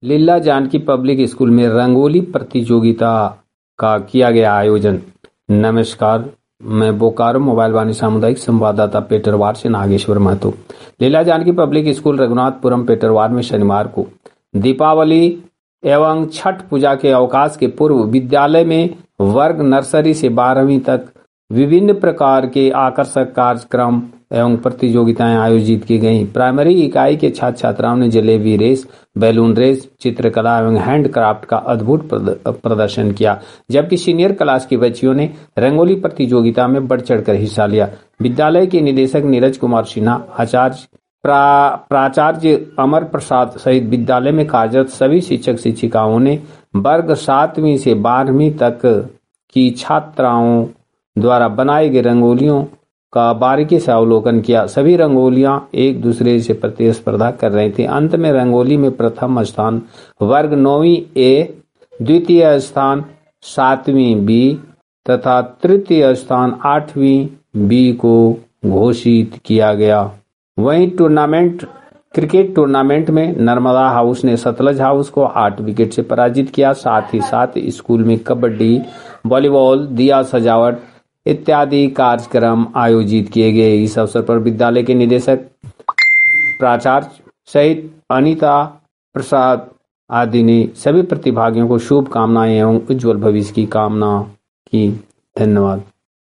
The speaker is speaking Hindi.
लीला जानकी पब्लिक स्कूल में रंगोली प्रतियोगिता का किया गया आयोजन। नमस्कार, मैं बोकारो मोबाइल वाणी सामुदायिक संवाददाता पेटरवार से नागेश्वर महतो। लीला जानकी पब्लिक स्कूल रघुनाथपुरम पेटरवार में शनिवार को दीपावली एवं छठ पूजा के अवकाश के पूर्व विद्यालय में वर्ग नर्सरी से 12वीं तक विभिन्न प्रकार के आकर्षक कार्यक्रम एवं प्रतियोगिताएं आयोजित की गईं। प्राइमरी इकाई के छात्र छात्राओं ने जलेबी रेस, बैलून रेस, चित्रकला एवं हैंडक्राफ्ट का अद्भुत प्रदर्शन किया, जबकि सीनियर क्लास की बच्चियों ने रंगोली प्रतियोगिता में बढ़ चढ़कर हिस्सा लिया। विद्यालय के निदेशक नीरज कुमार सिन्हा, आचार्य प्राचार्य अमर प्रसाद सहित विद्यालय में कार्यरत सभी शिक्षक शिक्षिकाओं ने वर्ग 7वीं से 12वीं तक की छात्राओं द्वारा बनाई गई रंगोलियों का बारीकी से अवलोकन किया। सभी रंगोलियां एक दूसरे से प्रतिस्पर्धा कर रही थी। अंत में रंगोली में प्रथम स्थान वर्ग 9वीं ए, द्वितीय स्थान 7वीं बी तथा तृतीय स्थान 8वीं बी को घोषित किया गया। वहीं क्रिकेट टूर्नामेंट में नर्मदा हाउस ने सतलज हाउस को 8 विकेट से पराजित किया। साथ ही साथ स्कूल में कबड्डी, वॉलीबॉल, दिया सजावट इत्यादि कार्यक्रम आयोजित किए गए। इस अवसर पर विद्यालय के निदेशक, प्राचार्य सहित अनीता प्रसाद आदि ने सभी प्रतिभागियों को शुभकामनाएं एवं उज्जवल भविष्य की कामना की। धन्यवाद।